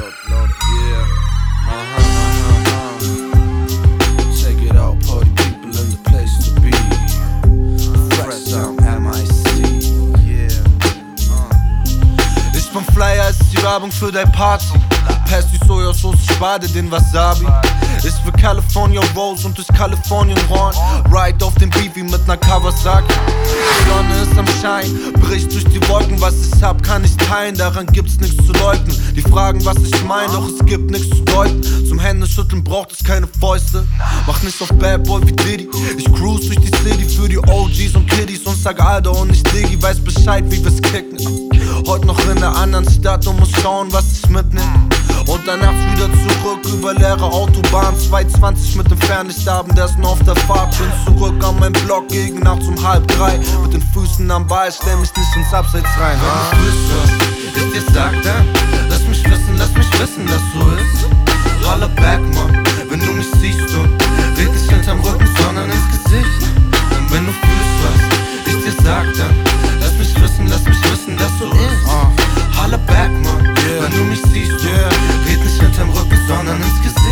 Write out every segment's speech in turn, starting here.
load, yeah. Check it out, party people in the place to be. Fresh Sound MIC, yeah. Ich bin flyer als die Werbung für dein Party. Pass die Sojasauce, spade den Wasabi. Ich will California Rose und durch Kalifornien rollen. Ride auf dem Beat wie mit ner Kawasaki. Die Sonne ist am Schein, bricht durch die Wolken. Was ich hab, kann ich teilen, daran gibt's nichts zu leugnen. Die fragen, was ich mein, doch es gibt nichts zu deuten. Zum Händeschütteln braucht es keine Fäuste. Mach nicht auf Bad Boy wie Diddy. Ich cruise durch die City für die OGs und Kiddies und sag Alter und nicht Diggi, weiß Bescheid, wie wir's kicken. Heute noch in der anderen Stadt und muss schauen, was ich mitnehm. Und dann nachts wieder zurück über leere Autobahn 220 mit dem Fernlichtabendessen auf der Fahrt. Bin zurück an meinem Block gegen nachts um 2:30. Mit den Füßen am Ball, stell mich nicht ins Abseits rein. Wenn du wüsstest, ich dir sag, dann lass mich wissen, dass so ist. Holla back, man, wenn du mich siehst und red nicht hinterm Rücken, sondern ins Gesicht. Und wenn du fühlst, was ich dir sag, dann lass mich wissen, dass so ist. Holla back, man, wenn du mich siehst und red nicht hinterm Rücken, sondern ins Gesicht.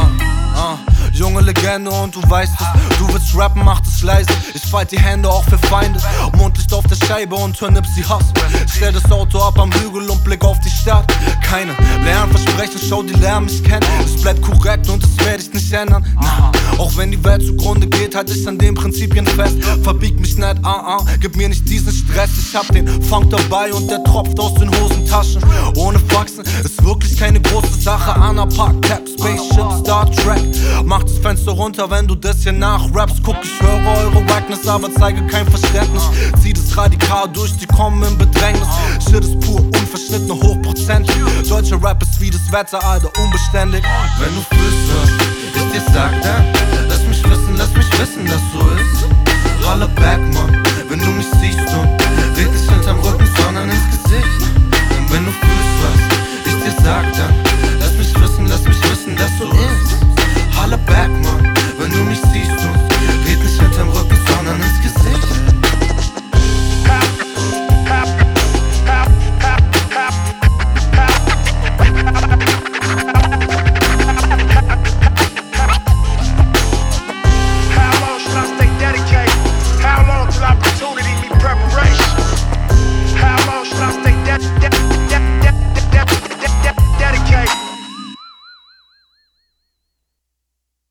Junge Legende und du weißt es. Du willst rappen, mach es leise. Ich fall die Hände auch für Feinde. Mondlicht auf der Scheibe und hör Nipsey Hussle. Stell das Auto ab am Hügel und blick auf die Stadt. Keine leeren Versprechen, schau die lernen mich kennen. Es bleibt korrekt und das werde ich nicht ändern. Nah. Auch wenn die Welt zugrunde geht, halt ich an den Prinzipien fest. Verbieg mich nicht, gib mir nicht diesen Stress. Ich hab den Funk dabei und der tropft aus den Hosentaschen. Ohne Faxen ist wirklich keine große Sache. Anna Park, Cap, Spaceship, Star Trek. Mach das Fenster runter, wenn du das hier nachrappst. Guck, ich höre eure Wackness, aber zeige kein Verständnis. Zieh das radikal durch, die kommen in Bedrängnis. Shit ist pur, unverschnitten, hochprozentig. Deutscher Rap ist wie das Wetter, Alter, unbeständig. Wenn du fühlst, was ich dir sag, dann